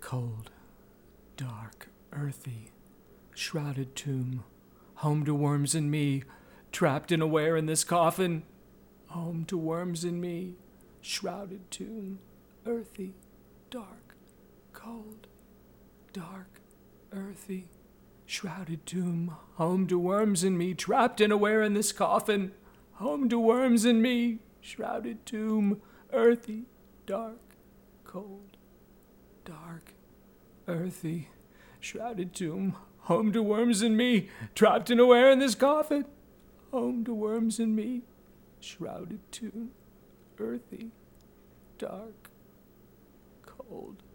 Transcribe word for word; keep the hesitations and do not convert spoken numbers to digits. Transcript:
Cold, dark, earthy, shrouded tomb, home to worms and me, trapped and aware in this coffin. Home to worms and me, shrouded tomb, earthy, dark, cold, dark, earthy, shrouded tomb, home to worms and me, trapped and aware in this coffin. Home to worms and me, shrouded tomb, earthy, dark, cold, dark, earthy, shrouded tomb, home to worms and me, trapped and aware in this coffin. Home to worms and me, shrouded tomb, earthy, dark, cold.